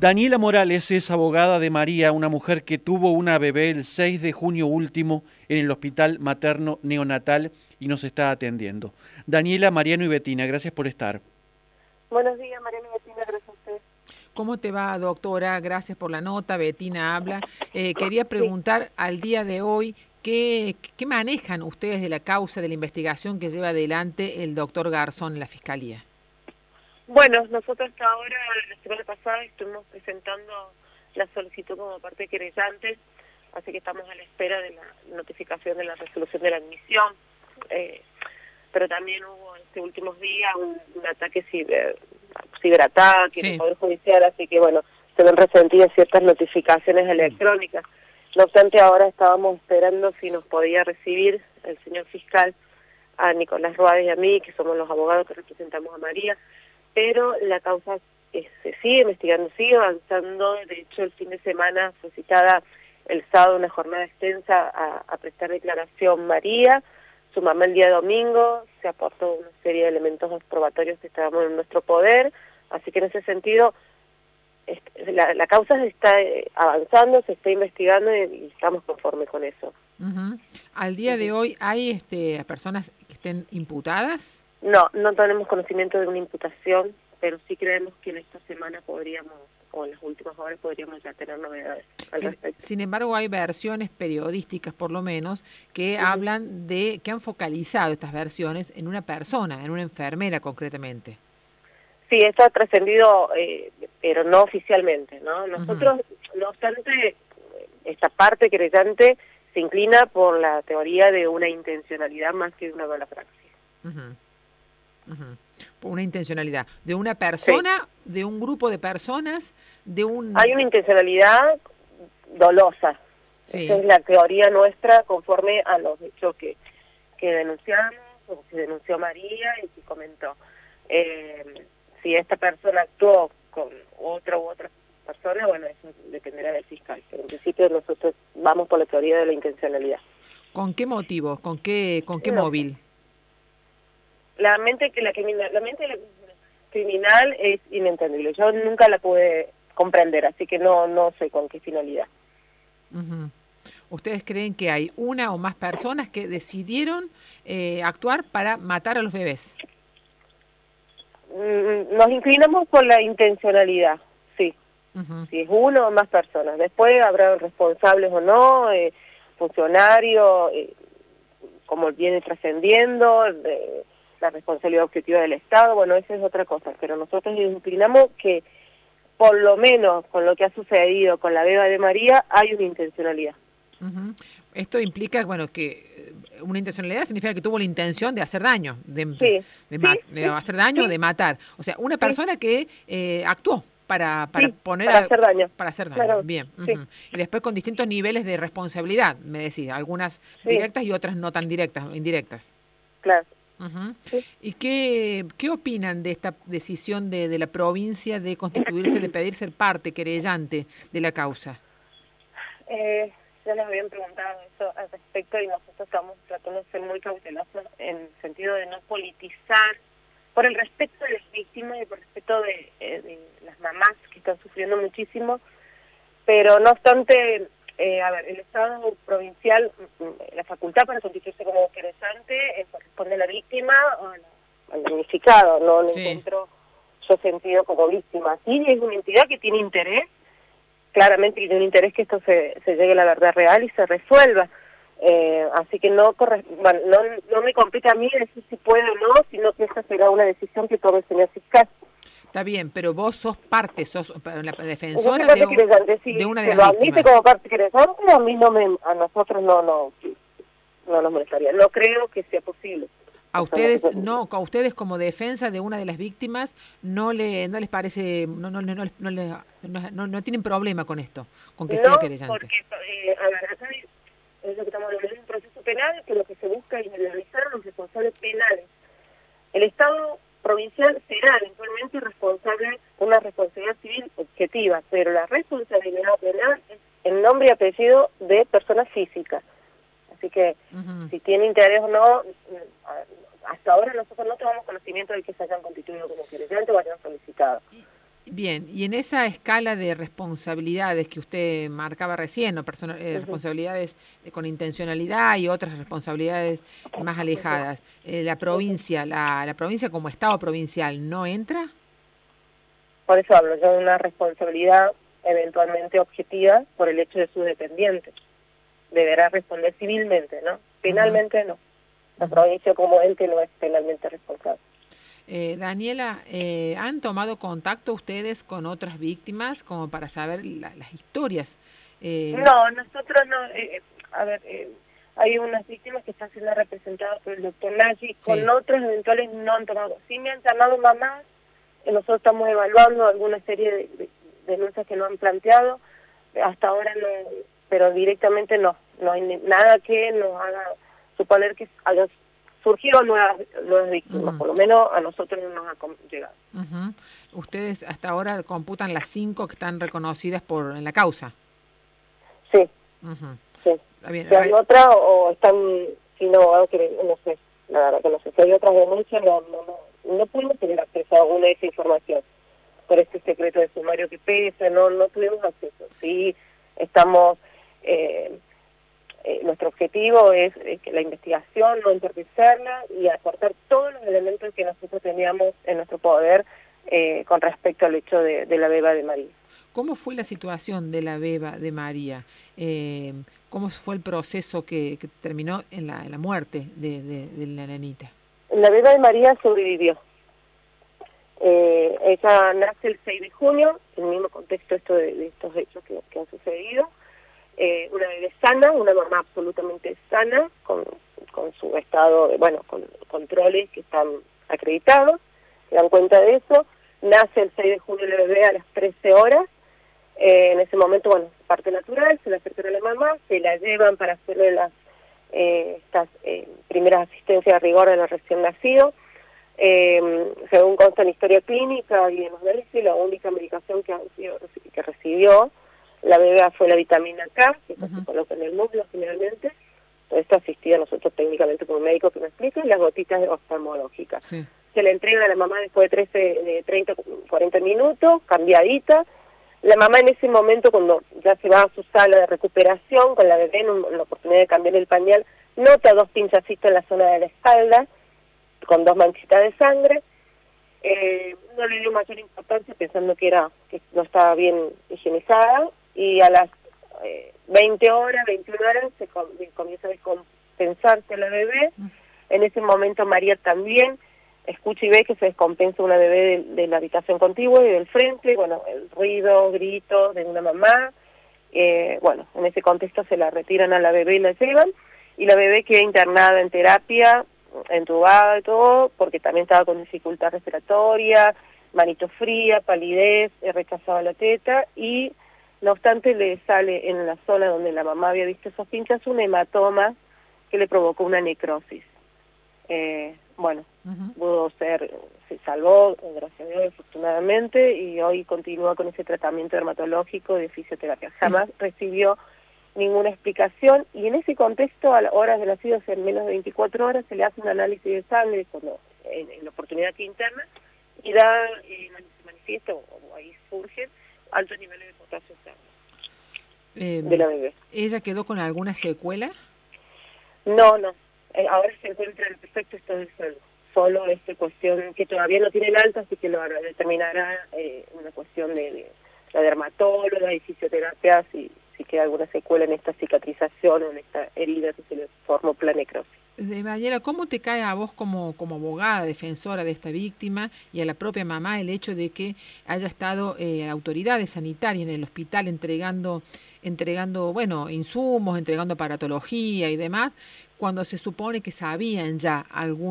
Daniela Morales es abogada de María, una mujer que tuvo una bebé el 6 de junio último en el Hospital Materno Neonatal y nos está atendiendo. Daniela, Mariano y Betina, gracias por estar. Buenos días, Mariana y Betina, gracias a usted. ¿Cómo te va, doctora? Gracias por la nota. Betina habla. Quería Sí. preguntar al día de hoy, ¿qué manejan ustedes de la causa de la investigación que lleva adelante el doctor Garzón en la Fiscalía? Bueno, nosotros hasta ahora, la semana pasada, estuvimos presentando la solicitud como parte querellante, así que estamos a la espera de la notificación de la resolución de la admisión. Pero también hubo estos últimos días un ataque ciberataque en el Sí. Poder Judicial, así que bueno, se ven resentidas ciertas notificaciones electrónicas. No obstante, ahora estábamos esperando si nos podía recibir el señor fiscal, a Nicolás Ruades y a mí, que somos los abogados que representamos a María, pero la causa se sigue investigando, sigue avanzando. De hecho, el fin de semana fue citada el sábado una jornada extensa a prestar declaración María, su mamá el día domingo, se aportó una serie de elementos probatorios que estábamos en nuestro poder, así que en ese sentido la causa se está avanzando, se está investigando y estamos conformes con eso. Ujú. Al día de hoy, ¿hay personas que estén imputadas? No tenemos conocimiento de una imputación, pero sí creemos que en esta semana podríamos, o en las últimas horas podríamos ya tener novedades al respecto. Sin embargo, hay versiones periodísticas, por lo menos, que hablan que han focalizado estas versiones en una persona, en una enfermera concretamente. Sí, esto ha trascendido, pero no oficialmente, ¿no? Nosotros, no obstante, esta parte querellante se inclina por la teoría de una intencionalidad más que de una mala praxis. Por una intencionalidad. ¿De una persona, de un grupo de personas, de un...? Hay una intencionalidad dolosa. Sí. Esa es la teoría nuestra conforme a los hechos que denunciamos, o que denunció María y que comentó. Si esta persona actuó con otra u otra persona, bueno, eso dependerá del fiscal. Pero en principio nosotros vamos por la teoría de la intencionalidad. ¿Con qué motivo? ¿Con qué No. móvil? La mente criminal es inentendible. Yo nunca la pude comprender, así que no sé con qué finalidad. ¿Ustedes creen que hay una o más personas que decidieron actuar para matar a los bebés? Nos inclinamos por la intencionalidad, sí. Si es uno o más personas. Después habrá responsables o no, funcionarios, como viene trascendiendo, la responsabilidad objetiva del Estado, bueno, esa es otra cosa. Pero nosotros nos inclinamos que, por lo menos con lo que ha sucedido con la beba de María, hay una intencionalidad. Esto implica, bueno, que una intencionalidad significa que tuvo la intención de hacer daño, de hacer daño, de matar. O sea, una persona que actuó para poner para hacer daño. Para hacer daño, claro, bien. Y después con distintos niveles de responsabilidad, me decís, algunas directas y otras no tan directas, indirectas. Claro. ¿Y qué opinan de esta decisión de la provincia de constituirse, de pedir ser parte querellante de la causa? Ya les habían preguntado eso al respecto y nosotros estamos tratando de ser muy cautelosos en el sentido de no politizar, por el respeto de las víctimas y por el respeto de las mamás que están sufriendo muchísimo, pero no obstante, el Estado provincial, la facultad para constituirse como querellante corresponde a la víctima o al damnificado, no encuentro yo sentido como víctima. Sí, es una entidad que tiene interés, claramente tiene un interés que esto se llegue a la verdad real y se resuelva. Así que no me compete a mí decir si puede o no, sino que esa será una decisión que tome el señor fiscal. Está bien, pero vos sos parte, sos la defensora de una de las víctimas. ¿Lo admite como parte querellante? A nosotros no nos molestaría. No creo que sea posible. A ustedes como defensa de una de las víctimas no les parece, no tienen problema con esto, con que sea querellante. Porque, acá es lo que estamos hablando, es un proceso penal que lo que se busca es indemnizar a los responsables penales. El Estado provincial será eventualmente responsable de una responsabilidad civil objetiva, pero la responsabilidad penal es en nombre y apellido de personas físicas. Así que si tiene interés o no, hasta ahora nosotros no tomamos conocimiento de que se hayan constituido como querellante o hayan solicitado. Bien, y en esa escala de responsabilidades que usted marcaba recién, ¿no? Responsabilidades con intencionalidad y otras responsabilidades más alejadas, la provincia, la provincia como Estado provincial, ¿no entra? Por eso hablo yo de una responsabilidad eventualmente objetiva por el hecho de sus dependientes. Deberá responder civilmente, ¿no? Penalmente no. La provincia como ente no es penalmente responsable. Daniela, ¿han tomado contacto ustedes con otras víctimas como para saber las historias? No, nosotros no. Hay unas víctimas que están siendo representadas por el doctor Nagy, sí. Con otros eventuales no han tomado. Sí me han llamado mamás, nosotros estamos evaluando alguna serie de denuncias que no han planteado, hasta ahora no, pero directamente no hay nada que nos haga suponer que haya surgido nuevas víctimas, por lo menos a nosotros no nos ha llegado. ¿Ustedes hasta ahora computan las 5 que están reconocidas en la causa? Sí, sí. Bien. Si hay otra o están sin abogado, no sé, la verdad que no sé. Si hay otras denuncias, no pudimos tener acceso a alguna de esa información por este secreto de sumario que pesa, no tuvimos acceso. Sí, estamos... nuestro objetivo es que la investigación, no entorpecerla y aportar todos los elementos que nosotros teníamos en nuestro poder con respecto al hecho de la beba de María. ¿Cómo fue la situación de la beba de María? ¿Cómo fue el proceso que terminó en la muerte de la nenita? La beba de María sobrevivió. Ella nace el 6 de junio, en el mismo contexto de estos hechos que han sucedido. Una bebé sana, una mamá absolutamente sana, con su estado, con controles que están acreditados, se dan cuenta de eso. Nace el 6 de junio la bebé a las 13 horas. En ese momento, parte natural, se le acercan a la mamá, se la llevan para hacerle estas primeras asistencias de rigor a los recién nacidos. Según consta en historia clínica y en los análisis, la única medicación que recibió la bebé fue la vitamina K, que se coloca en el muslo generalmente. Esto asistía a nosotros técnicamente como médico que me explica, y las gotitas oftalmológicas. Sí. Se le entrega a la mamá después de 30, 40 minutos, cambiadita. La mamá en ese momento, cuando ya se va a su sala de recuperación, con la bebé en la oportunidad de cambiar el pañal, nota 2 pinchacitos en la zona de la espalda, con 2 manchitas de sangre. No le dio mayor importancia pensando que no estaba bien higienizada, y a las 20 horas, 21 horas se comienza a descompensarse la bebé. En ese momento María también escucha y ve que se descompensa una bebé de la habitación contigua y del frente, el ruido, gritos de una mamá. En ese contexto se la retiran a la bebé y la llevan, y la bebé queda internada en terapia, entubada y todo, porque también estaba con dificultad respiratoria, manito fría, palidez, rechazaba la teta, y no obstante le sale en la zona donde la mamá había visto esos pinchazos un hematoma que le provocó una necrosis. Se salvó, gracias a Dios, afortunadamente, y hoy continúa con ese tratamiento dermatológico de fisioterapia. Jamás recibió ninguna explicación, y en ese contexto, a las horas de nacido, en menos de 24 horas, se le hace un análisis de sangre en la oportunidad que interna, y se manifiesta, o ahí surgen altos niveles de potasio de la bebé. ¿Ella quedó con alguna secuela? No. Ahora se encuentra en perfecto estado de salud. Solo esta cuestión que todavía no tiene el alta, así que lo determinará una cuestión de la dermatóloga y fisioterapia, si queda alguna secuela en esta cicatrización o en esta herida que se le formó por la necrosis. Daniela, ¿cómo te cae a vos como abogada, defensora de esta víctima, y a la propia mamá el hecho de que haya estado autoridades sanitarias en el hospital entregando insumos, entregando aparatología y demás, cuando se supone que sabían ya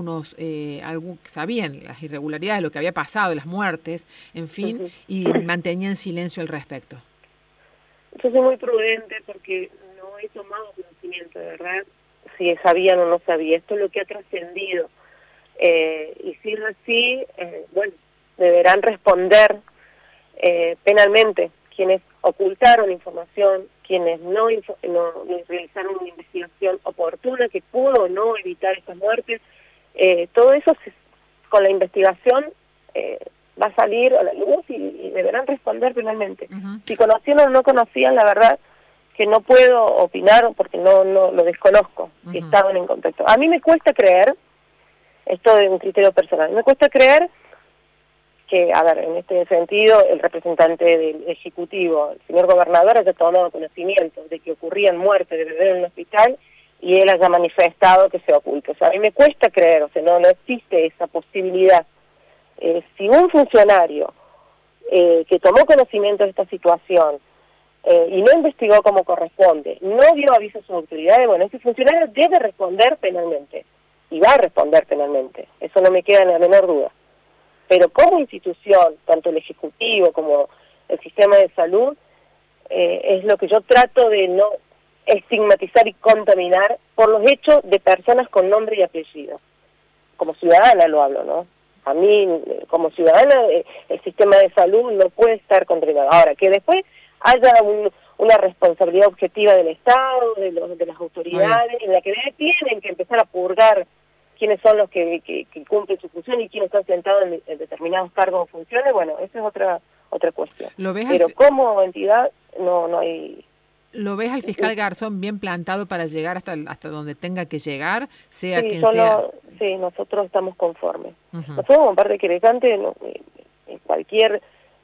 sabían las irregularidades, lo que había pasado, las muertes, en fin, y mantenían silencio al respecto? Yo soy muy prudente porque no he tomado conocimiento, de verdad, si sabían o no sabían. Esto es lo que ha trascendido. Y si es así, deberán responder penalmente quienes ocultaron información, quienes no realizaron una investigación oportuna que pudo o no evitar estas muertes. Todo eso con la investigación va a salir a la luz y deberán responder penalmente. Si conocían o no conocían, la verdad que no puedo opinar porque no lo desconozco, si estaban en contacto. A mí me cuesta creer, esto es un criterio personal, me cuesta creer que, a ver, en este sentido, el representante del Ejecutivo, el señor gobernador, haya tomado conocimiento de que ocurrían muertes de bebés en un hospital y él haya manifestado que se oculta. O sea, a mí me cuesta creer, o sea, no existe esa posibilidad. Si un funcionario que tomó conocimiento de esta situación y no investigó como corresponde, no dio aviso a sus autoridades, bueno, ese funcionario debe responder penalmente, y va a responder penalmente, eso no me queda en la menor duda. Pero como institución, tanto el Ejecutivo como el sistema de salud, es lo que yo trato de no estigmatizar y contaminar por los hechos de personas con nombre y apellido. Como ciudadana lo hablo, ¿no? A mí, como ciudadana, el sistema de salud no puede estar contaminado. Ahora, que después haya una responsabilidad objetiva del Estado, de las autoridades, en la que tienen que empezar a purgar quiénes son los que cumplen su función y quiénes están sentados en determinados cargos o funciones, bueno, esa es otra cuestión. Pero como entidad no hay... ¿Lo ves al fiscal Garzón bien plantado para llegar hasta donde tenga que llegar, sea quien sea? Sí, nosotros estamos conformes. Nosotros como parte querellante, cualquier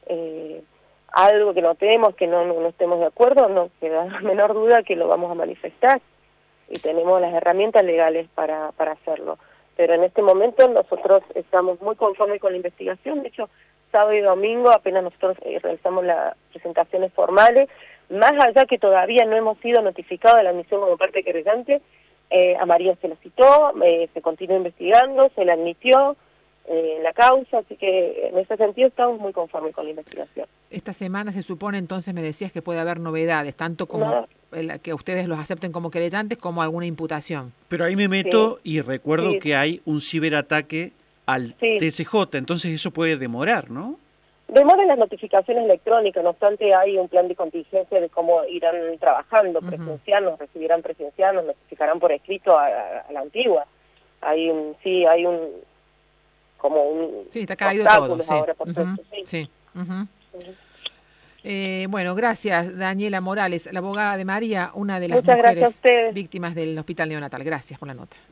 algo que notemos, que no estemos de acuerdo, no queda la menor duda que lo vamos a manifestar. Y tenemos las herramientas legales para hacerlo. Pero en este momento nosotros estamos muy conformes con la investigación. De hecho, sábado y domingo apenas nosotros realizamos las presentaciones formales, más allá que todavía no hemos sido notificados de la admisión como parte querellante. A María se la citó, se continúa investigando, se la admitió en la causa, así que en ese sentido estamos muy conformes con la investigación. Esta semana se supone, entonces me decías que puede haber novedades, tanto como que ustedes los acepten como querellantes como alguna imputación. Pero ahí me meto y recuerdo que hay un ciberataque al TSJ, entonces eso puede demorar, ¿no? Demoran las notificaciones electrónicas, no obstante hay un plan de contingencia de cómo irán trabajando, presencial, nos recibirán presencial, nos notificarán por escrito a la antigua. Hay un está caído todo. Ahora, por supuesto, bueno, gracias Daniela Morales, la abogada de María, una de las mujeres víctimas del hospital neonatal. Gracias por la nota.